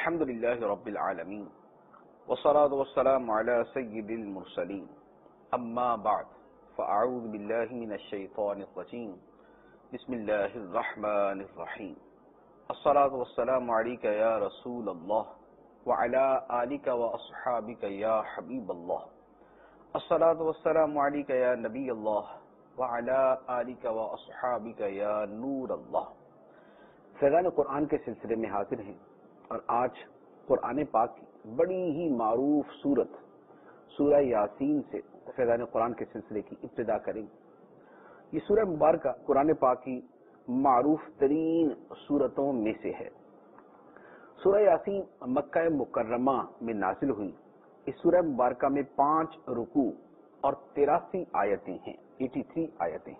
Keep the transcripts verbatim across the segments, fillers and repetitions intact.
الحمد لله رب العالمين والصلاة والسلام على سيد المرسلين أما بعد فأعوذ بالله من الشيطان الرجيم بسم الله الرحمن الرحيم الصلاة والسلام عليك يا رسول الله وعلى آلك وأصحابك يا حبيب الله الصلاة والسلام عليك يا نبي الله وعلى آلك وأصحابك يا نور الله. فیضان قرآن کے سلسلے میں حاضر ہیں اور آج قرآن پاک کی بڑی ہی معروف سورت سورہ یاسین سے فیضان قرآن کے سلسلے کی ابتدا کریں گے. یہ سورہ مبارکہ قرآن پاک کی معروف ترین سورتوں میں سے ہے. سورہ یاسین مکہ مکرمہ میں نازل ہوئی. اس سورہ مبارکہ میں پانچ رکوع اور تراسی آیتیں ہیں، اٹھاسی آیتیں.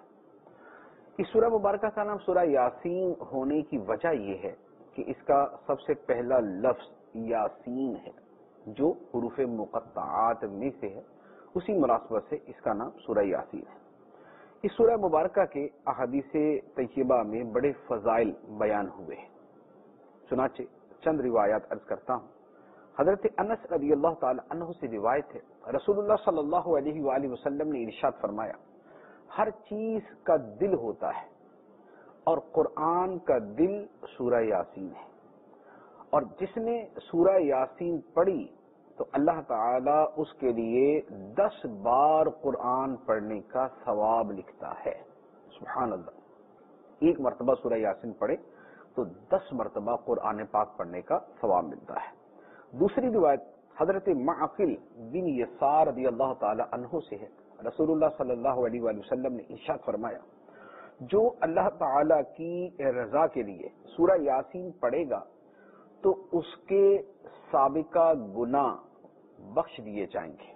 اس سورہ مبارکہ کا نام سورہ یاسین ہونے کی وجہ یہ ہے کہ اس کا سب سے پہلا لفظ یاسین ہے جو حروف مقطعات میں سے ہے. اسی مناسبت سے اس کا نام سورہ یاسین ہے. اس سورہ مبارکہ کے احادیث طیبہ میں بڑے فضائل بیان ہوئے ہیں. چنانچہ چند روایات عرض کرتا ہوں. حضرت انس رضی اللہ تعالی عنہ سے روایت ہے، رسول اللہ صلی اللہ علیہ وآلہ وسلم نے ارشاد فرمایا، ہر چیز کا دل ہوتا ہے اور قرآن کا دل سورہ یاسین ہے، اور جس نے سورہ یاسین پڑھی تو اللہ تعالی اس کے لیے دس بار قرآن پڑھنے کا ثواب لکھتا ہے. سبحان اللہ. ایک مرتبہ سورہ یاسین پڑھے تو دس مرتبہ قرآن پاک پڑھنے کا ثواب ملتا ہے. دوسری روایت حضرت معقل بن یسار رضی اللہ تعالی عنہ سے ہے. رسول اللہ صلی اللہ علیہ وآلہ وسلم نے ارشاد فرمایا، جو اللہ تعالی کی رضا کے لیے سورہ یاسین پڑھے گا تو اس کے سابقہ گناہ بخش دیے جائیں گے،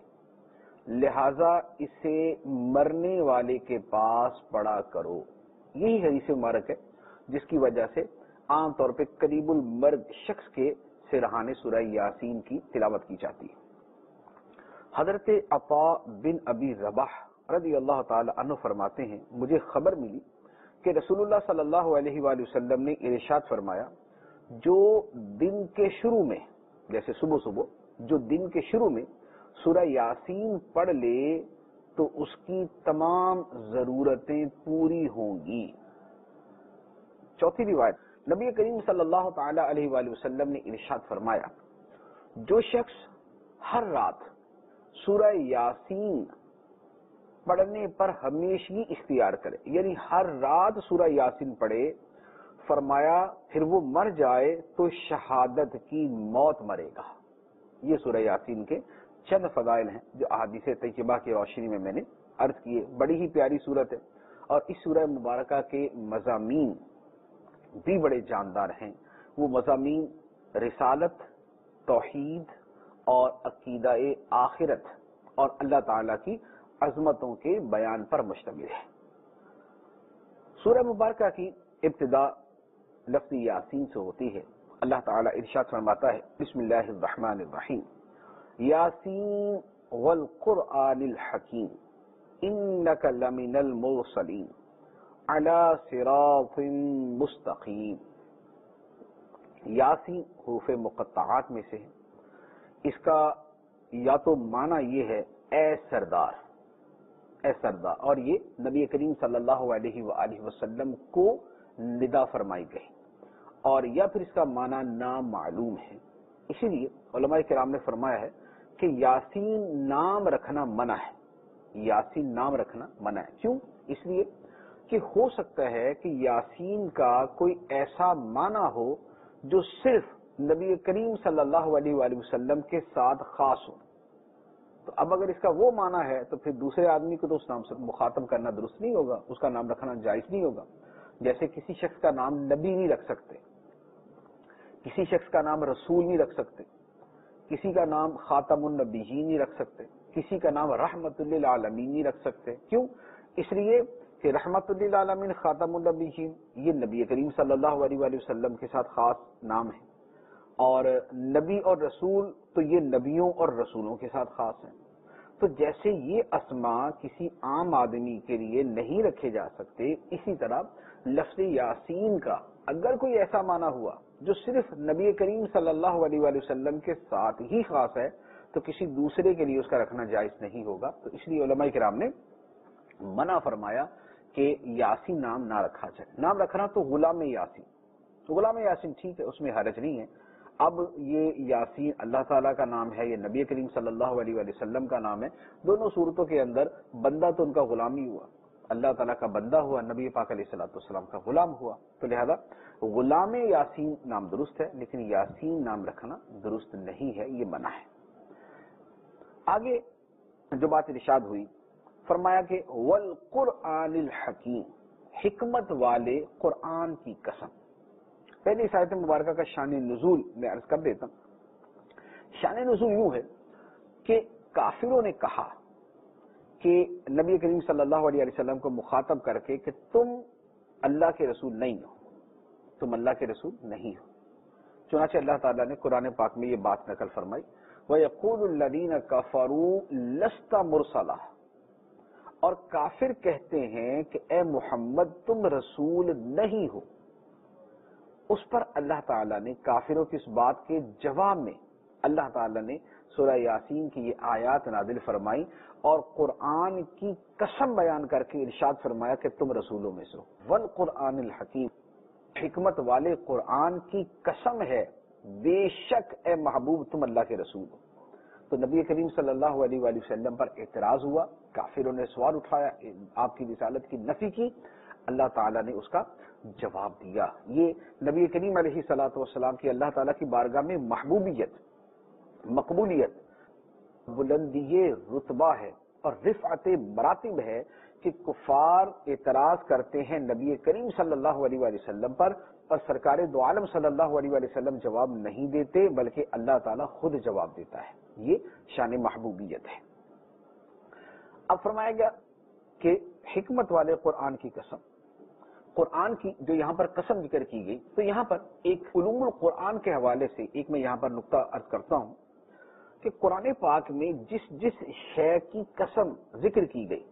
لہذا اسے مرنے والے کے پاس پڑھا کرو. یہی حدیث مبارک ہے جس کی وجہ سے عام طور پہ قریب المرگ شخص کے سرہانے سورہ یاسین کی تلاوت کی جاتی ہے. حضرت عطا بن ابی رباح رضی اللہ تعالی عنہ فرماتے ہیں، مجھے خبر ملی کہ رسول اللہ صلی اللہ علیہ وآلہ وسلم نے ارشاد فرمایا، جو دن کے شروع میں، جیسے صبح صبح جو دن کے شروع میں سورہ یاسین پڑھ لے تو اس کی تمام ضرورتیں پوری ہوں گی. چوتھی روایت نبی کریم صلی اللہ تعالی علیہ وآلہ وسلم نے ارشاد فرمایا، جو شخص ہر رات سورہ یاسین پڑھنے پر ہمیشگی اختیار کرے، یعنی ہر رات سورہ یاسین پڑھے، فرمایا پھر وہ مر جائے تو شہادت کی موت مرے گا. یہ سورہ یاسین کے چند فضائل ہیں جو احادیث طیبہ کی روشنی میں میں نے عرض کیے. بڑی ہی پیاری سورت ہے اور اس سورہ مبارکہ کے مضامین بھی بڑے جاندار ہیں. وہ مضامین رسالت، توحید اور عقیدہ آخرت اور اللہ تعالی کی عظمتوں کے بیان پر مشتمل ہے. سورہ مبارکہ کی ابتدا لفظ یاسین سے ہوتی ہے. اللہ تعالی ارشاد فرماتا ہے، بسم اللہ الرحمن الرحیم، یاسین والقرآن الحکیم انک لمن المرسلین علی صراط مستقیم. یاسین حروف مقطعات میں سے ہے. اس کا یا تو معنی یہ ہے اے سردار، اے سردار، اور یہ نبی کریم صلی اللہ علیہ وآلہ وسلم کو ندا فرمائی گئی، اور یا پھر اس کا معنی نامعلوم ہے. اسی لیے علماء کرام نے فرمایا ہے کہ یاسین نام رکھنا منع ہے. یاسین نام رکھنا منع ہے. کیوں؟ اس لیے کہ ہو سکتا ہے کہ یاسین کا کوئی ایسا معنی ہو جو صرف نبی کریم صلی اللہ علیہ وآلہ وسلم کے ساتھ خاص ہو. تو اب اگر اس کا وہ معنی ہے تو پھر دوسرے آدمی کو تو اس نام سے مخاطب کرنا درست نہیں ہوگا، اس کا نام رکھنا جائز نہیں ہوگا. جیسے کسی شخص کا نام نبی نہیں رکھ سکتے، کسی شخص کا نام رسول نہیں رکھ سکتے، کسی کا نام خاتم النبیین نہیں رکھ سکتے، کسی کا نام رحمت للعالمین نہیں رکھ سکتے. کیوں؟ اس لیے کہ رحمت للعالمین، خاتم النبیین یہ نبی کریم صلی اللہ علیہ وآلہ وسلم کے ساتھ خاص نام ہے، اور نبی اور رسول تو یہ نبیوں اور رسولوں کے ساتھ خاص ہیں. تو جیسے یہ اسماء کسی عام آدمی کے لیے نہیں رکھے جا سکتے، اسی طرح لفظ یاسین کا اگر کوئی ایسا معنی ہوا جو صرف نبی کریم صلی اللہ علیہ وآلہ وسلم کے ساتھ ہی خاص ہے تو کسی دوسرے کے لیے اس کا رکھنا جائز نہیں ہوگا. تو اس لیے علماء کرام نے منع فرمایا کہ یاسین نام نہ رکھا جائے. نام رکھنا تو غلام یاسین، تو غلام یاسین ٹھیک ہے، اس میں حرج نہیں ہے. اب یہ یاسین اللہ تعالیٰ کا نام ہے، یہ نبی کریم صلی اللہ علیہ وآلہ وسلم کا نام ہے. دونوں صورتوں کے اندر بندہ تو ان کا غلام ہی ہوا، اللہ تعالیٰ کا بندہ ہوا، نبی پاک علیہ الصلوۃ والسلام کا غلام ہوا. تو لہذا غلام یاسین نام درست ہے، لیکن یاسین نام رکھنا درست نہیں ہے، یہ منع ہے. آگے جو بات ارشاد ہوئی، فرمایا کہ والقرآن الحکیم، حکمت والے قرآن کی قسم. پہلی اس آیت مبارکہ کا شان نزول میں عرض کر دیتا ہوں. شان نزول یوں ہے کہ کافروں نے کہا کہ نبی کریم صلی اللہ علیہ وسلم کو مخاطب کر کے کہ تم اللہ کے رسول نہیں ہو، تم اللہ کے رسول نہیں ہو. چنانچہ اللہ تعالیٰ نے قرآن پاک میں یہ بات نقل فرمائی، وَيَقُولُ الَّذِينَ كَفَرُوا لَسْتَ مُرْسَلًا، اور کافر کہتے ہیں کہ اے محمد تم رسول نہیں ہو. اس پر اللہ تعالیٰ نے کافروں کی اس بات کے جواب میں اللہ تعالیٰ نے سورہ یاسین کی یہ آیات نازل فرمائی اور قرآن کی قسم بیان کر کے ارشاد فرمایا کہ تم رسولوں میں سے ہو. والقرآن الحکیم، حکمت والے قرآن کی قسم ہے، بے شک اے محبوب تم اللہ کے رسول ہو. تو نبی کریم صلی اللہ علیہ وآلہ وسلم پر اعتراض ہوا، کافروں نے سوال اٹھایا، آپ کی رسالت کی نفی کی. اللہ تعالیٰ نے اس کا جواب دیا. یہ نبی کریم علیہ الصلوۃ والسلام کی اللہ تعالیٰ کی بارگاہ میں محبوبیت، مقبولیت، بلندی رتبہ ہے اور رفعت مراتب ہے کہ کفار اعتراض کرتے ہیں نبی کریم صلی اللہ علیہ وآلہ وسلم پر، اور سرکار دو عالم صلی اللہ علیہ وآلہ وسلم جواب نہیں دیتے بلکہ اللہ تعالیٰ خود جواب دیتا ہے. یہ شان محبوبیت ہے. اب فرمایا گیا کہ حکمت والے قرآن کی قسم. قرآن کی جو یہاں پر قسم ذکر کی گئی، تو یہاں پر ایک علوم القرآن کے حوالے سے ایک میں یہاں پر نقطہ عرض کرتا ہوں کہ قرآن پاک میں جس جس شے کی قسم ذکر کی گئی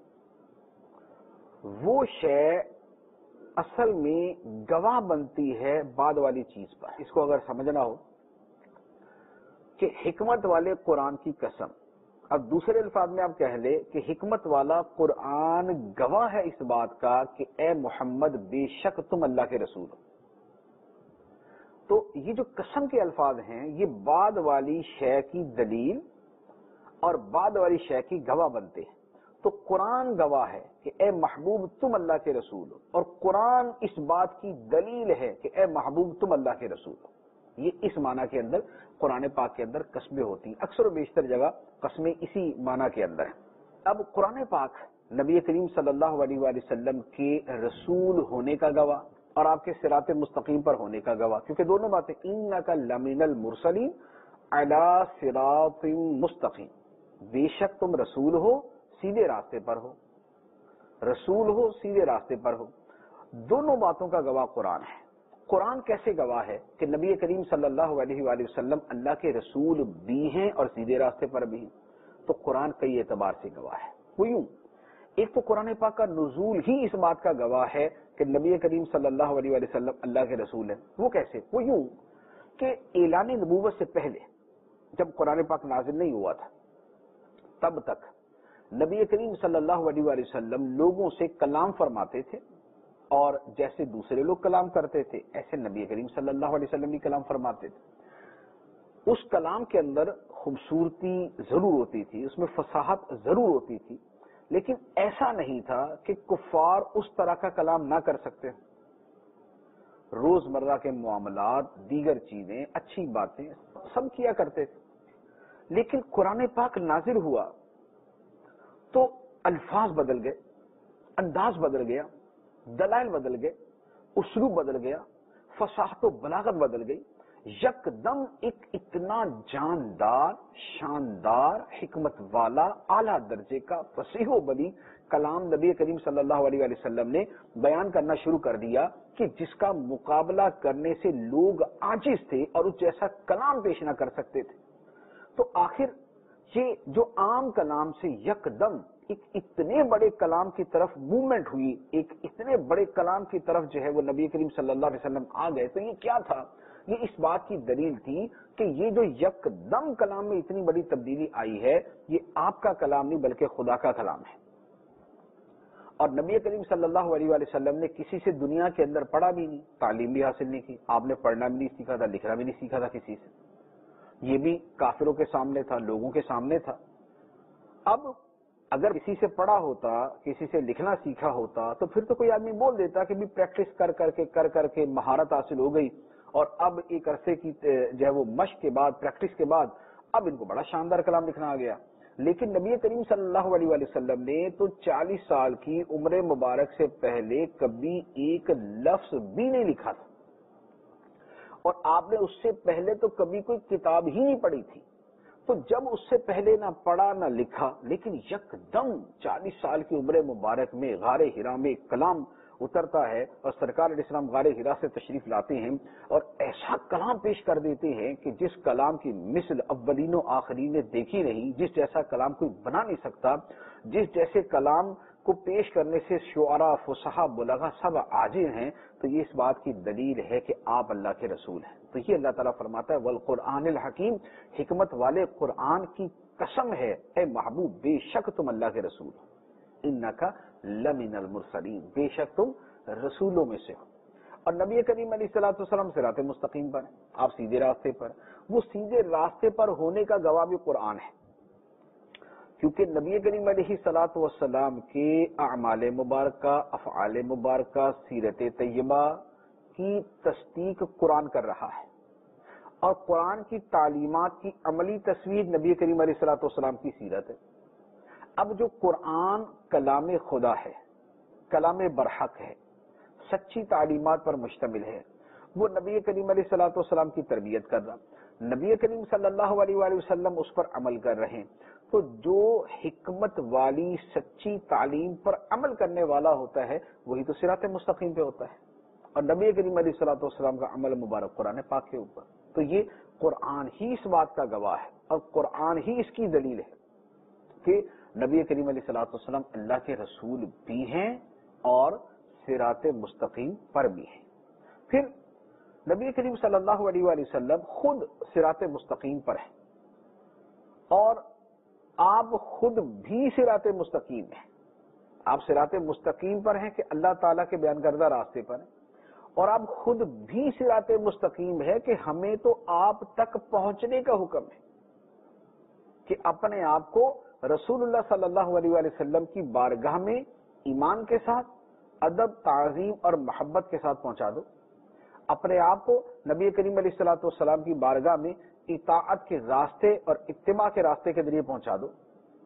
وہ شے اصل میں گواہ بنتی ہے بعد والی چیز پر. اس کو اگر سمجھنا ہو کہ حکمت والے قرآن کی قسم، اب دوسرے الفاظ میں آپ کہہ لے کہ حکمت والا قرآن گواہ ہے اس بات کا کہ اے محمد بے شک تم اللہ کے رسول ہو. تو یہ جو قسم کے الفاظ ہیں یہ بعد والی شے کی دلیل اور بعد والی شے کی گواہ بنتے ہیں. تو قرآن گواہ ہے کہ اے محبوب تم اللہ کے رسول ہو، اور قرآن اس بات کی دلیل ہے کہ اے محبوب تم اللہ کے رسول ہو. یہ اس معنی کے اندر قرآن پاک کے اندر قسمیں ہوتی ہیں، اکثر و بیشتر جگہ قسمیں اسی معنی کے اندر ہیں. اب قرآن پاک نبی کریم صلی اللہ علیہ وآلہ وسلم کے رسول ہونے کا گواہ اور آپ کے صراط مستقیم پر ہونے کا گواہ، کیونکہ دونوں باتیں انک لمن المرسلین علی صراط مستقیم، بے شک تم رسول ہو سیدھے راستے پر ہو، رسول ہو سیدھے راستے پر ہو. دونوں باتوں کا گواہ قرآن ہے. قرآن کیسے گواہ ہے کہ نبی کریم صلی اللہ علیہ وآلہ وسلم اللہ کے رسول بھی ہیں اور سیدھے راستے پر بھی ہیں؟ تو قرآن کئی اعتبار سے گواہ ہے. وہ یوں، ایک تو قرآن پاک کا نزول ہی اس بات کا گواہ ہے کہ نبی کریم صلی اللہ علیہ وآلہ وسلم اللہ کے رسول ہیں. وہ کیسے؟ وہ یوں کہ اعلان نبوت سے پہلے جب قرآن پاک نازل نہیں ہوا تھا تب تک نبی کریم صلی اللہ علیہ وآلہ وسلم لوگوں سے کلام فرماتے تھے، اور جیسے دوسرے لوگ کلام کرتے تھے ایسے نبی کریم صلی اللہ علیہ وسلم بھی کلام فرماتے تھے. اس کلام کے اندر خوبصورتی ضرور ہوتی تھی، اس میں فصاحت ضرور ہوتی تھی، لیکن ایسا نہیں تھا کہ کفار اس طرح کا کلام نہ کر سکتے. روزمرہ کے معاملات، دیگر چیزیں، اچھی باتیں سب کیا کرتے تھے. لیکن قرآن پاک نازل ہوا تو الفاظ بدل گئے، انداز بدل گیا، دلائل بدل گئے، اسلوب بدل گیا، فصاحت و بلاغت بدل گئی. یک دم ایک اتنا جاندار، شاندار، حکمت والا، اعلیٰ درجے کا فصیح و بلیغ کلام نبی کریم صلی اللہ علیہ وآلہ وسلم نے بیان کرنا شروع کر دیا کہ جس کا مقابلہ کرنے سے لوگ عاجز تھے اور اس جیسا کلام پیش نہ کر سکتے تھے. تو آخر یہ جو عام کلام سے یک دم ایک اتنے بڑے کلام کی طرف موومنٹ ہوئی، ایک اتنے بڑے کلام کی طرف جو ہے وہ نبی کریم صلی اللہ علیہ وسلم آ گئے. تو یہ کیا تھا یہ اس بات کی دلیل تھی کہ یہ جو یکدم کلام میں اتنی بڑی تبدیلی آئی ہے یہ آپ کا کلام نہیں بلکہ خدا کا کلام ہے. اور نبی کریم صلی اللہ علیہ وآلہ وسلم نے کسی سے دنیا کے اندر پڑھا بھی نہیں، تعلیم بھی حاصل نہیں کی. آپ نے پڑھنا بھی نہیں سیکھا تھا، لکھنا بھی نہیں سیکھا تھا کسی سے. یہ بھی کافروں کے سامنے تھا، لوگوں کے سامنے تھا. اب اگر کسی سے پڑھا ہوتا، کسی سے لکھنا سیکھا ہوتا تو پھر تو کوئی آدمی بول دیتا کہ بھی پریکٹس کر کر کے کر کر کے مہارت حاصل ہو گئی اور اب ایک عرصے کی جو ہے وہ مشق کے بعد، پریکٹس کے بعد اب ان کو بڑا شاندار کلام لکھنا آ گیا. لیکن نبی کریم صلی اللہ علیہ وآلہ وسلم نے تو چالیس سال کی عمر مبارک سے پہلے کبھی ایک لفظ بھی نہیں لکھا تھا، اور آپ نے اس سے پہلے تو کبھی کوئی کتاب ہی نہیں پڑھی تھی. تو جب اس سے پہلے نہ پڑھا نہ لکھا، لیکن یکدم چالیس سال کی عمر مبارک میں غار حرا میں کلام اترتا ہے اور سرکار علیہ السلام غار حرا سے تشریف لاتے ہیں اور ایسا کلام پیش کر دیتے ہیں کہ جس کلام کی مثل اولین و آخرین نے دیکھی نہیں، جس جیسا کلام کوئی بنا نہیں سکتا، جس جیسے کلام کو پیش کرنے سے شعراء، فصحاء، بلغاء سب عاجز ہیں. تو یہ اس بات کی دلیل ہے کہ آپ اللہ کے رسول ہیں. تو یہ اللہ تعالیٰ فرماتا ہے والقرآن الحکیم، حکمت والے قرآن کی قسم ہے اے محبوب بے شک تم اللہ کے رسول ہو. انکا لمن المرسلین، بے شک تم رسولوں میں سے ہو. اور نبی کریم علیہ الصلوۃ والسلام صراط مستقیم پر ہیں، آپ سیدھے راستے پر. وہ سیدھے راستے پر ہونے کا گواہ بھی قرآن ہے، کیونکہ نبی کریم علیہ الصلوۃ والسلام کے اعمال مبارکہ، افعال مبارکہ، سیرت طیبہ کی تصدیق قرآن کر رہا ہے، اور قرآن کی تعلیمات کی عملی تصویر نبی کریم علیہ الصلوۃ والسلام کی سیرت ہے. اب جو قرآن کلام خدا ہے، کلام برحق ہے، سچی تعلیمات پر مشتمل ہے، وہ نبی کریم علیہ الصلوۃ والسلام کی تربیت کر رہا، نبی کریم صلی اللہ علیہ وآلہ وسلم اس پر عمل کر رہے ہیں. تو جو حکمت والی سچی تعلیم پر عمل کرنے والا ہوتا ہے وہی تو صراط مستقیم پہ ہوتا ہے، اور نبی کریم علیہ الصلوۃ والسلام کا عمل مبارک قرآن پاک کے اوپر. تو یہ قرآن ہی اس بات کا گواہ ہے اور قرآن ہی اس کی دلیل ہے کہ نبی کریم علیہ الصلوۃ والسلام اللہ کے رسول بھی ہیں اور صراط مستقیم پر بھی ہیں. پھر نبی کریم صلی اللہ علیہ وآلہ وسلم خود صراط مستقیم پر ہیں، اور آپ خود بھی صراط مستقیم ہیں. آپ صراط مستقیم پر ہیں کہ اللہ تعالیٰ کے بیان کردہ راستے پر ہیں، اور آپ خود بھی صراط مستقیم ہے کہ ہمیں تو آپ تک پہنچنے کا حکم ہے کہ اپنے آپ کو رسول اللہ صلی اللہ علیہ وآلہ وسلم کی بارگاہ میں ایمان کے ساتھ، ادب، تعظیم اور محبت کے ساتھ پہنچا دو. اپنے آپ کو نبی کریم علیہ الصلوۃ والسلام کی بارگاہ میں اطاعت کے راستے اور اتباع کے راستے کے ذریعے پہنچا دو.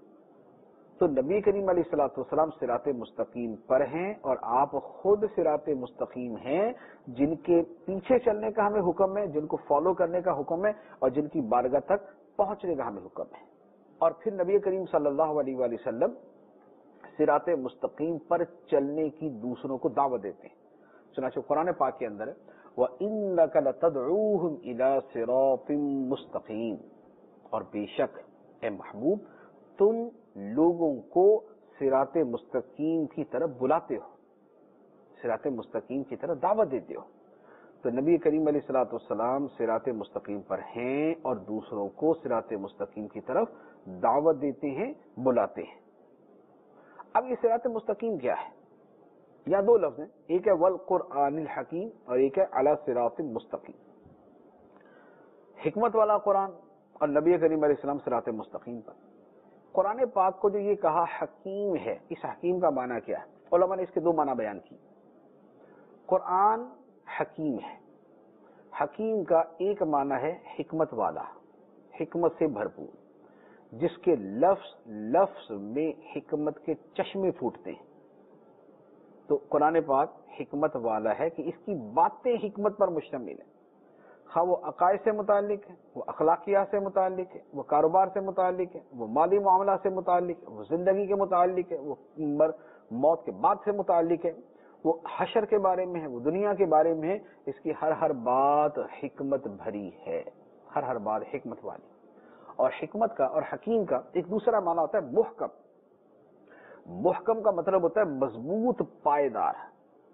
تو نبی کریم علیہ الصلوۃ والسلام صراط مستقیم پر ہیں، اور آپ خود صراط مستقیم ہیں جن کے پیچھے چلنے کا ہمیں حکم ہے، جن کو فالو کرنے کا حکم ہے، اور جن کی بارگاہ تک پہنچنے کا ہمیں حکم ہے. اور پھر نبی کریم صلی اللہ علیہ وآلہ وسلم صراط مستقیم پر چلنے کی دوسروں کو دعوت دیتے ہیں. چنانچہ قرآن پاک کے اندر ہے وَإِنَّكَ لَتَدْعُوهُمْ إِلَىٰ صِرَاطٍ مُسْتَقِيمٍ، اور بے شک اے محبوب تم لوگوں کو صراط مستقیم کی طرف بلاتے ہو، صراط مستقیم کی طرف دعوت دیتے ہو. تو نبی کریم علیہ الصلوۃ والسلام صراط مستقیم پر ہیں اور دوسروں کو صراط مستقیم کی طرف دعوت دیتے ہیں، بلاتے ہیں. اب یہ صراط مستقیم کیا ہے؟ یا دو لفظ ہیں، ایک ہے والقرآن الحکیم اور ایک ہے علی صراط مستقیم. حکمت والا قرآن اور نبی کریم علیہ السلام صراط مستقیم پر. قرآن پاک کو جو یہ کہا حکیم ہے، اس حکیم کا معنی کیا ہے؟ علماء نے اس کے دو معنی بیان کی. قرآن حکیم ہے، حکیم کا ایک معنی ہے حکمت والا، حکمت سے بھرپور، جس کے لفظ لفظ میں حکمت کے چشمے پھوٹتے ہیں. تو قرآن پاک حکمت والا ہے کہ اس کی باتیں حکمت پر مشتمل ہیں، خواہ وہ عقائد سے متعلق ہے، وہ اخلاقیات سے متعلق ہے، وہ کاروبار سے متعلق ہے، وہ مالی معاملات سے متعلق ہے، وہ زندگی کے متعلق ہے، وہ موت کے بعد سے متعلق ہے، وہ حشر کے بارے میں ہے، وہ دنیا کے بارے میں ہے. اس کی ہر ہر بات حکمت بھری ہے، ہر ہر بات حکمت والی. اور حکمت کا اور حکیم کا ایک دوسرا معنی ہوتا ہے محکم. محکم کا مطلب ہوتا ہے مضبوط، پائیدار،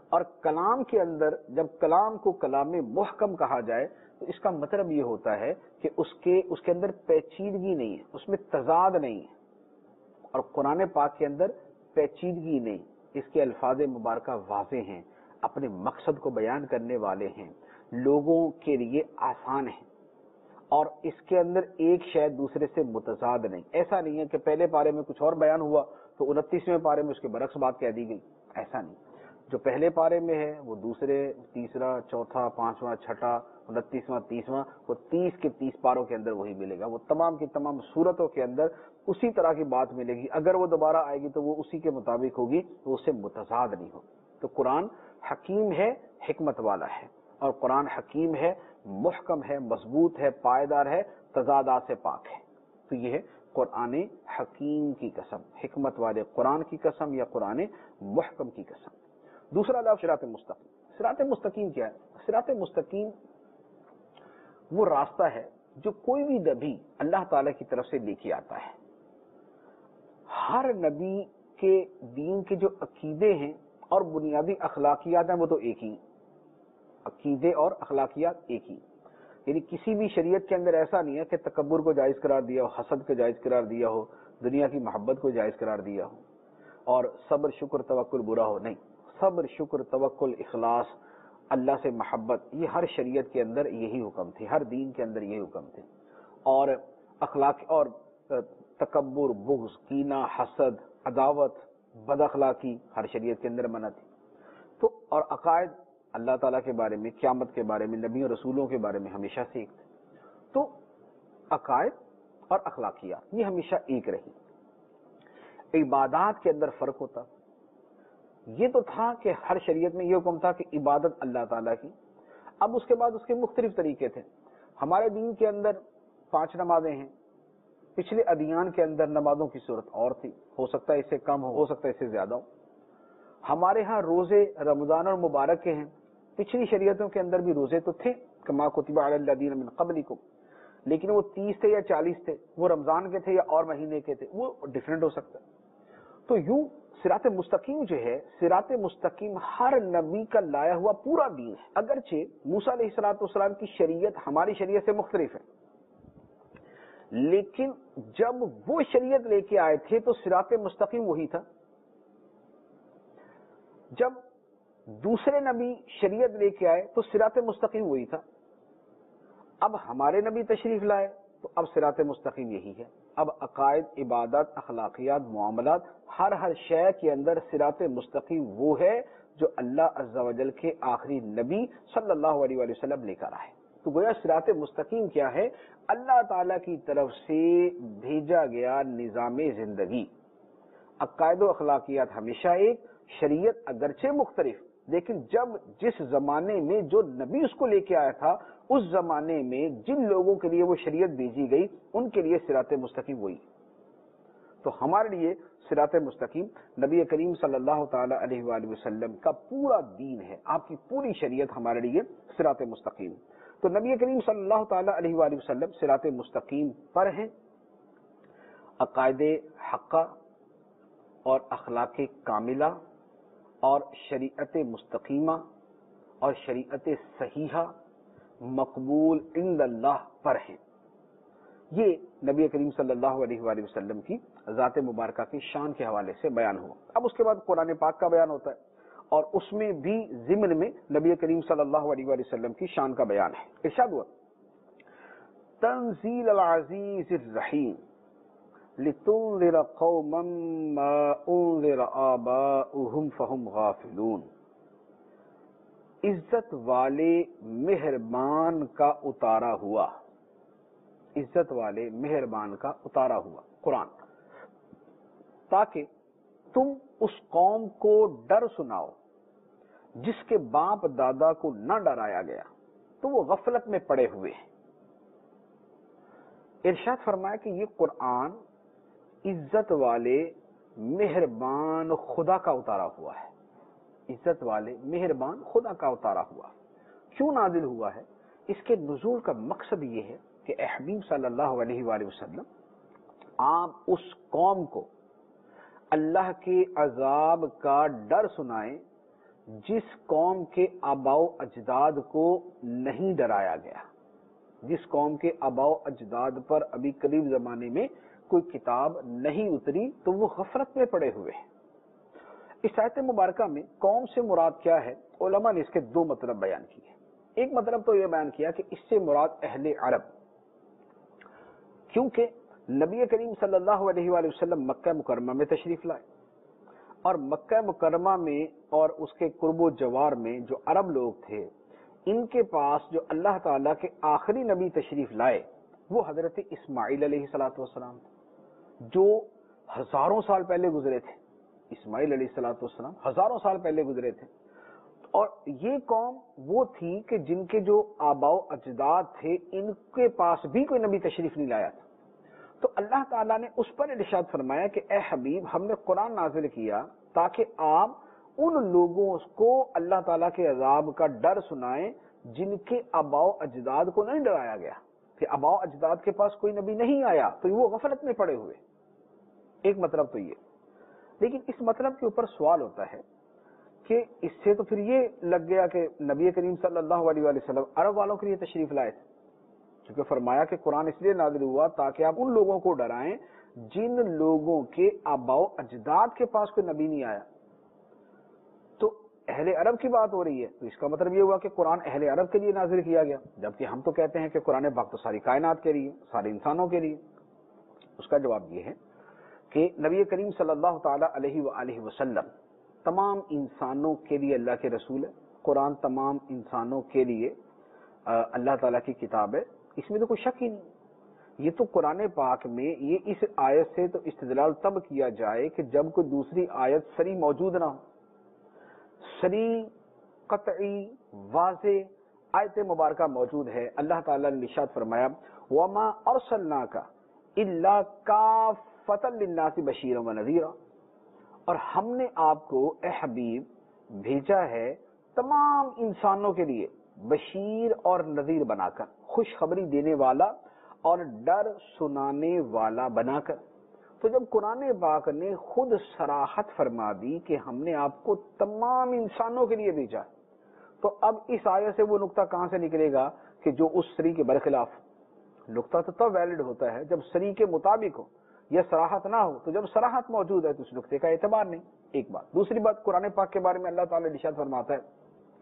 اور کلام کے اندر جب کلام کو کلام محکم کہا جائے تو اس کا مطلب یہ ہوتا ہے کہ اس کے اس کے اندر پیچیدگی نہیں ہے، اس میں تضاد نہیں ہے، اور قرآن پاک کے اندر پیچیدگی نہیں، اس کے الفاظ مبارکہ واضح ہیں، اپنے مقصد کو بیان کرنے والے ہیں، لوگوں کے لیے آسان ہیں، اور اس کے اندر ایک شے دوسرے سے متضاد نہیں۔ ایسا نہیں ہے کہ پہلے پارے میں کچھ اور بیان ہوا تو انتیسویں پارے میں اس کے برعکس بات کہہ دی گئی، ایسا نہیں۔ جو پہلے پارے میں ہے وہ دوسرے، تیسرا، چوتھا، پانچواں، چھٹا، انتیسواں، تیسواں، وہ تیس کے تیس پاروں کے اندر وہی ملے گا، وہ تمام کی تمام صورتوں کے اندر اسی طرح کی بات ملے گی۔ اگر وہ دوبارہ آئے گی تو وہ اسی کے مطابق ہوگی، تو اس سے متضاد نہیں ہوگی۔ تو قرآن حکیم ہے، حکمت والا ہے، اور قرآن حکیم ہے، محکم ہے، مضبوط ہے، پائیدار ہے، تضادات سے پاک ہے۔ تو یہ ہے قرآن حکیم کی قسم، حکمت والے قرآن کی قسم یا قرآن محکم کی قسم۔ دوسرا لفظ صراط مستقیم۔ صراط مستقیم کیا ہے؟ صراط مستقیم وہ راستہ ہے جو کوئی بھی نبی اللہ تعالی کی طرف سے لے کے آتا ہے۔ ہر نبی کے دین کے جو عقیدے ہیں اور بنیادی اخلاقیات ہیں وہ تو ایک ہی، عقیدے اور اخلاقیات ایک ہی، یعنی کسی بھی شریعت کے اندر ایسا نہیں ہے کہ تکبر کو جائز قرار دیا ہو، حسد کو جائز قرار دیا ہو، دنیا کی محبت کو جائز قرار دیا ہو، اور صبر شکر توکل برا ہو، نہیں۔ صبر شکر توکل اخلاص اللہ سے محبت، یہ ہر شریعت کے اندر یہی حکم تھے، ہر دین کے اندر یہی حکم تھے، اور اخلاق اور تکبر، بغض، کینہ، حسد، عداوت، بد اخلاقی ہر شریعت کے اندر منع تھی۔ تو اور عقائد اللہ تعالیٰ کے بارے میں، قیامت کے بارے میں، نبیوں رسولوں کے بارے میں ہمیشہ سے ایک تھے۔ تو عقائد اور اخلاقیات یہ ہمیشہ ایک رہی۔ عبادات کے اندر فرق ہوتا، یہ تو تھا کہ ہر شریعت میں یہ حکم تھا کہ عبادت اللہ تعالیٰ کی، اب اس کے بعد اس کے مختلف طریقے تھے۔ ہمارے دین کے اندر پانچ نمازیں ہیں، پچھلے ادیان کے اندر نمازوں کی صورت اور تھی، ہو سکتا ہے اس سے کم ہو، ہو سکتا ہے اس سے زیادہ ہو۔ ہمارے ہاں روزے رمضان اور مبارک کے ہیں، پچھلی شریعتوں کے اندر بھی روزے تو تھے، کما کتب علی الذین من قبلکم، لیکن وہ تیس تھے یا چالیس تھے، وہ رمضان کے تھے یا اور مہینے کے تھے، وہ ڈیفرنٹ ہو سکتا ہے۔ تو یوں صراط مستقیم جو ہے، صراط مستقیم ہر نبی کا لایا ہوا پورا دین ہے، اگرچہ موسیٰ علیہ الصلوۃ والسلام کی شریعت ہماری شریعت سے مختلف ہے، لیکن جب وہ شریعت لے کے آئے تھے تو صراط مستقیم وہی تھا۔ جب دوسرے نبی شریعت لے کے آئے تو صراط مستقیم وہی تھا۔ اب ہمارے نبی تشریف لائے تو اب صراط مستقیم یہی ہے۔ اب عقائد، عبادت، اخلاقیات، معاملات، ہر ہر شے کے اندر صراط مستقیم وہ ہے جو اللہ عز و جل کے آخری نبی صلی اللہ علیہ وآلہ وسلم لے کر آئے۔ تو گویا صراط مستقیم کیا ہے؟ اللہ تعالی کی طرف سے بھیجا گیا نظام زندگی۔ عقائد و اخلاقیات ہمیشہ ایک، شریعت اگرچہ مختلف، لیکن جب جس زمانے میں جو نبی اس کو لے کے آیا تھا، اس زمانے میں جن لوگوں کے لیے وہ شریعت بھیجی گئی ان کے لیے صراط مستقیم وہی۔ تو ہمارے لیے صراط مستقیم نبی کریم صلی اللہ تعالی علیہ وآلہ وسلم کا پورا دین ہے، آپ کی پوری شریعت ہمارے لیے صراط مستقیم۔ تو نبی کریم صلی اللہ تعالی علیہ وآلہ وسلم صراط مستقیم پر ہیں، عقائد حقہ اور اخلاق کاملہ اور شریعت مستقیمہ اور شریعت صحیحہ مقبول عند اللہ پر ہیں۔ یہ نبی کریم صلی اللہ علیہ وآلہ وسلم کی ذات مبارکہ کی شان کے حوالے سے بیان ہوا۔ اب اس کے بعد قرآن پاک کا بیان ہوتا ہے، اور اس میں بھی ضمن میں نبی کریم صلی اللہ علیہ وآلہ وسلم کی شان کا بیان ہے۔ ارشاد ہوا تنزیل العزیز الرحیم لتنذر قوما ما انذر آباؤہم فہم غافلون۔ عزت والے مہربان کا اتارا ہوا، عزت والے مہربان کا اتارا ہوا قرآن، تاکہ تم اس قوم کو ڈر سناؤ جس کے باپ دادا کو نہ ڈرایا گیا تو وہ غفلت میں پڑے ہوئے ہیں۔ ارشاد فرمایا کہ یہ قرآن عزت والے مہربان خدا کا اتارا ہوا ہے، عزت والے مہربان خدا کا اتارا ہوا۔ کیوں نازل ہوا ہے؟ اس کے نزول کا مقصد یہ ہے کہ اے حبیب صلی اللہ علیہ وآلہ وسلم، آپ اس قوم کو اللہ کے عذاب کا ڈر سنائیں جس قوم کے آباء و اجداد کو نہیں ڈرایا گیا، جس قوم کے آباء و اجداد پر ابھی قریب زمانے میں کوئی کتاب نہیں اتری تو وہ غفلت میں پڑے ہوئے ہیں۔ اس آیت مبارکہ میں قوم سے مراد کیا ہے؟ علماء نے اس کے دو مطلب بیان کیے۔ ایک مطلب تو یہ بیان کیا کہ اس سے مراد اہل عرب، کیونکہ نبی کریم صلی اللہ علیہ وآلہ وسلم مکہ مکرمہ میں تشریف لائے، اور مکہ مکرمہ میں اور اس کے قرب و جوار میں جو عرب لوگ تھے، ان کے پاس جو اللہ تعالیٰ کے آخری نبی تشریف لائے وہ حضرت اسماعیل علیہ الصلوۃ والسلام، جو ہزاروں سال پہلے گزرے تھے۔ اسماعیل علیہ الصلوۃ والسلام ہزاروں سال پہلے گزرے تھے، اور یہ قوم وہ تھی کہ جن کے جو آباء و اجداد تھے ان کے پاس بھی کوئی نبی تشریف نہیں لایا تھا۔ تو اللہ تعالیٰ نے اس پر ارشاد فرمایا کہ اے حبیب، ہم نے قرآن نازل کیا تاکہ آپ ان لوگوں کو اللہ تعالیٰ کے عذاب کا ڈر سنائیں جن کے آباء و اجداد کو نہیں ڈرایا گیا، کہ آباء و اجداد کے پاس کوئی نبی نہیں آیا تو وہ غفلت میں پڑے ہوئے۔ ایک مطلب تو یہ، لیکن اس مطلب کے اوپر سوال ہوتا ہے کہ اس سے تو پھر یہ لگ گیا کہ نبی کریم صلی اللہ علیہ وآلہ وسلم عرب والوں کے لیے تشریف لائے تھے، کیونکہ فرمایا کہ قرآن اس لیے نازل ہوا تاکہ آپ ان لوگوں کو ڈرائیں جن لوگوں کے آباء و اجداد کے پاس کوئی نبی نہیں آیا۔ تو اہل عرب کی بات ہو رہی ہے، تو اس کا مطلب یہ ہوا کہ قرآن اہل عرب کے لیے نازل کیا گیا، جبکہ ہم تو کہتے ہیں کہ قرآن پاک تو ساری کائنات کے لیے، سارے انسانوں کے لیے۔ اس کا جواب یہ ہے کہ نبی کریم صلی اللہ تعالی علیہ وآلہ وسلم تمام انسانوں کے لیے اللہ کے رسول ہے، قرآن تمام انسانوں کے لیے اللہ تعالیٰ کی کتاب ہے، اس میں تو کوئی شک ہی نہیں۔ یہ تو قرآن پاک میں یہ اس آیت سے تو استدلال تب کیا جائے کہ جب کوئی دوسری آیت سری موجود نہ ہو، سری قطعی واضح آیت مبارکہ موجود ہے۔ اللہ تعالیٰ نے ارشاد فرمایا وَمَا أَرْسَلْنَاكَ إِلَّا كَافَّةً لِلنَّاسِ بَشِيرًا وَنَذِيرًا، اور ہم نے آپ کو اے حبیب بھیجا ہے تمام انسانوں کے لیے بشیر اور نذیر بنا کر، خوشخبری دینے والا اور ڈر سنانے والا بنا کر۔ تو جب قرآن پاک نے خود صراحت فرما دی کہ ہم نے آپ کو تمام انسانوں کے لیے بھیجا، تو اب اس آیت سے وہ نقطہ کہاں سے نکلے گا کہ جو اس سری کے برخلاف؟ نقطہ تو تب ویلڈ ہوتا ہے جب سری کے مطابق ہو یا صراحت نہ ہو، تو جب صراحت موجود ہے تو اس نقطے کا اعتبار نہیں۔ ایک بات۔ دوسری بات، قرآن پاک کے بارے میں اللہ تعالیٰ ارشاد فرماتا ہے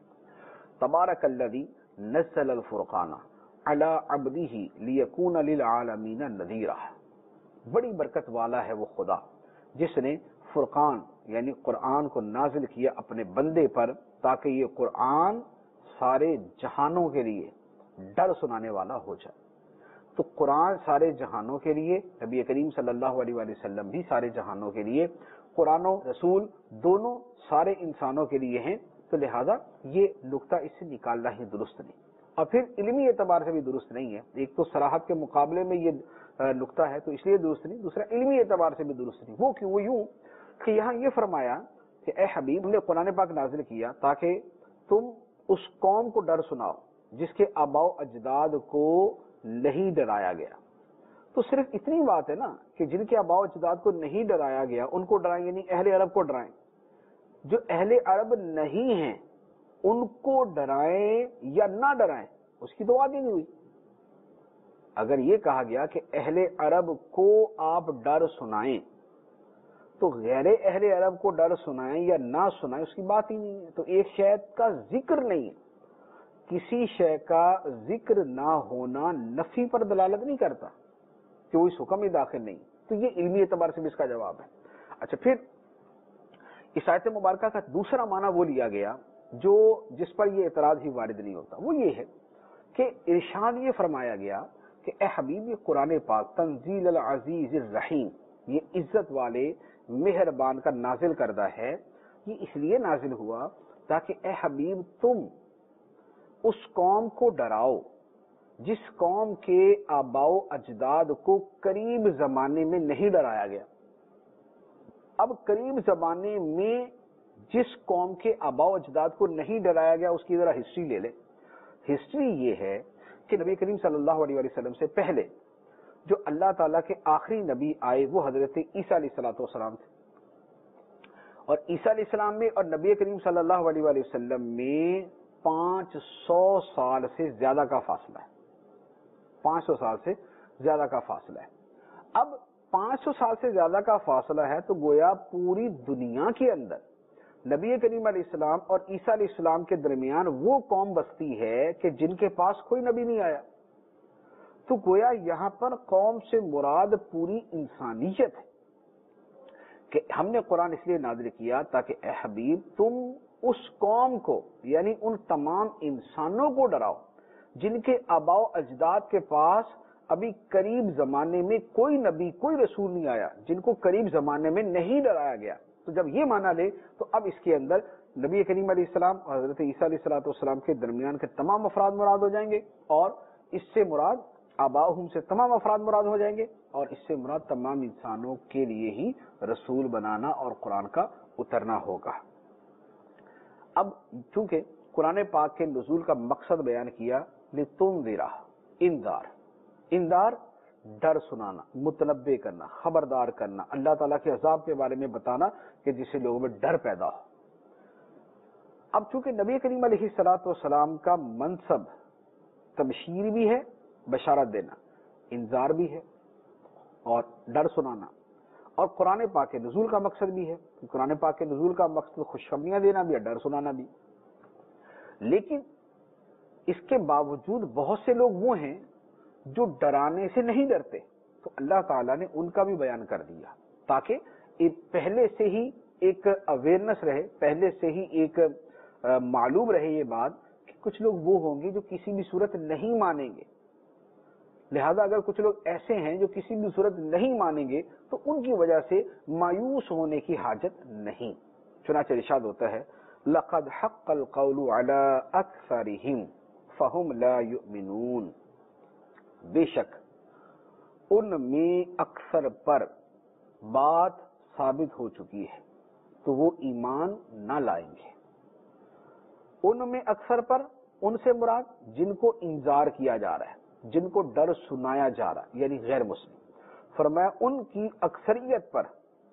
تبارک الذی نزل الفرقان علی عبدہ لیکون للعالمین نذیرا، بڑی برکت والا ہے وہ خدا جس نے فرقان یعنی قرآن کو نازل کیا اپنے بندے پر تاکہ یہ قرآن سارے جہانوں کے لیے ڈر سنانے والا ہو جائے۔ تو قرآن سارے جہانوں کے لیے، نبی کریم صلی اللہ علیہ وآلہ وسلم بھی سارے جہانوں کے لیے، قرآن و رسول دونوں سارے انسانوں کے لیے ہیں، تو لہذا یہ نقطہ اس سے نکالنا ہی درست نہیں، اور پھر علمی اعتبار سے بھی درست نہیں ہے۔ ایک تو صراحت کے مقابلے میں یہ نقطہ ہے تو اس لیے درست نہیں، دوسرا علمی اعتبار سے بھی درست نہیں۔ وہ کیوں؟ وہ یوں کہ یہاں یہ فرمایا کہ اے حبیب، ہم نے قرآن پاک نازل کیا تاکہ تم اس قوم کو ڈر سناؤ جس کے آباء و اجداد کو نہیں ڈرایا گیا۔ تو صرف اتنی بات ہے نا کہ جن کے آباء و اجداد کو نہیں ڈرایا گیا ان کو ڈرائیں، یعنی اہل عرب کو ڈرائیں۔ جو اہل عرب نہیں ہیں ان کو ڈرائیں یا نہ ڈرائیں، اس کی تو بات ہی نہیں ہوئی۔ اگر یہ کہا گیا کہ اہل عرب کو آپ ڈر سنائیں تو غیر اہل عرب کو ڈر سنائیں یا نہ سنائیں اس کی بات ہی نہیں ہے۔ تو ایک شے کا ذکر نہیں ہے، کسی شے کا ذکر نہ ہونا نفی پر دلالت نہیں کرتا کہ وہ اس حکم میں داخل نہیں۔ تو یہ علمی اعتبار سے بھی اس کا جواب ہے۔ اچھا، پھر اس آیت مبارکہ کا دوسرا معنی وہ لیا گیا جو جس پر یہ اعتراض ہی وارد نہیں ہوتا، وہ یہ ہے کہ ارشاد یہ فرمایا گیا کہ اے حبیب، یہ قرآن پاک تنزیل العزیز الرحیم، یہ عزت والے مہربان کا نازل کردہ ہے۔ یہ اس لیے نازل ہوا تاکہ اے حبیب تم اس قوم کو ڈراؤ جس قوم کے آباء و اجداد کو قریب زمانے میں نہیں ڈرایا گیا۔ اب قریب زمانے میں جس قوم کے آباء و اجداد کو نہیں ڈرایا گیا اس کی ذرا ہسٹری لے لیں۔ ہسٹری یہ ہے کہ نبی کریم صلی اللہ علیہ وسلم سے پہلے جو اللہ تعالیٰ کے آخری نبی آئے وہ حضرت عیسیٰ علیہ الصلوۃ والسلام تھے، اور عیسیٰ علیہ السلام میں اور نبی کریم صلی اللہ علیہ وآلہ وسلم میں پانچ سو سال سے زیادہ کا فاصلہ ہے، پانچ سو سال سے زیادہ کا فاصلہ ہے۔ اب پانچ سو سال سے زیادہ کا فاصلہ ہے تو گویا پوری دنیا کے اندر نبی کریم علیہ السلام اور عیسیٰ علیہ السلام کے درمیان وہ قوم بستی ہے کہ جن کے پاس کوئی نبی نہیں آیا۔ تو گویا یہاں پر قوم سے مراد پوری انسانیت ہے کہ ہم نے قرآن اس لیے نازل کیا تاکہ اے حبیب تم اس قوم کو یعنی ان تمام انسانوں کو ڈراؤ جن کے آباء و اجداد کے پاس ابھی قریب زمانے میں کوئی نبی کوئی رسول نہیں آیا، جن کو قریب زمانے میں نہیں ڈرایا گیا۔ تو جب یہ معنی لے تو اب اس کے اندر نبی کریم علیہ السلام اور حضرت عیسیٰ علیہ الصلوۃ والسلام کے درمیان کے تمام افراد مراد ہو جائیں گے، اور اس سے مراد آباؤہم سے تمام افراد مراد ہو جائیں گے، اور اس سے مراد تمام انسانوں کے لیے ہی رسول بنانا اور قرآن کا اترنا ہوگا۔ اب چونکہ قرآن پاک کے نزول کا مقصد بیان کیا، لتنذر انذار، انذار ڈر سنانا، متنبع کرنا، خبردار کرنا، اللہ تعالیٰ کے عذاب کے بارے میں بتانا کہ جس سے لوگوں میں ڈر پیدا ہو۔ اب چونکہ نبی کریم علیہ الصلوۃ والسلام کا منصب تبشیر بھی ہے، بشارت دینا، انذار بھی ہے اور ڈر سنانا، اور قرآن پاک کے نزول کا مقصد بھی ہے، قرآن پاک کے نزول کا مقصد خوشخبریاں دینا بھی ہے، ڈر سنانا بھی۔ لیکن اس کے باوجود بہت سے لوگ وہ ہیں جو ڈرانے سے نہیں ڈرتے، تو اللہ تعالیٰ نے ان کا بھی بیان کر دیا تاکہ پہلے سے ہی ایک اویئرنس رہے، پہلے سے ہی ایک معلوم رہے یہ بات کہ کچھ لوگ وہ ہوں گے جو کسی بھی صورت نہیں مانیں گے، لہذا اگر کچھ لوگ ایسے ہیں جو کسی بھی صورت نہیں مانیں گے تو ان کی وجہ سے مایوس ہونے کی حاجت نہیں۔ چنانچہ ارشاد ہوتا ہے لَقَدْ حَقَّ الْقَوْلُ عَلَىٰ أَكْثَرِهِمْ فَهُمْ لَا يُؤْمِنُونَ، بے شک ان میں اکثر پر بات ثابت ہو چکی ہے تو وہ ایمان نہ لائیں گے۔ ان میں اکثر پر، ان سے مراد جن کو انذار کیا جا رہا ہے، جن کو ڈر سنایا جا رہا ہے، یعنی غیر مسلم، فرمایا ان کی اکثریت پر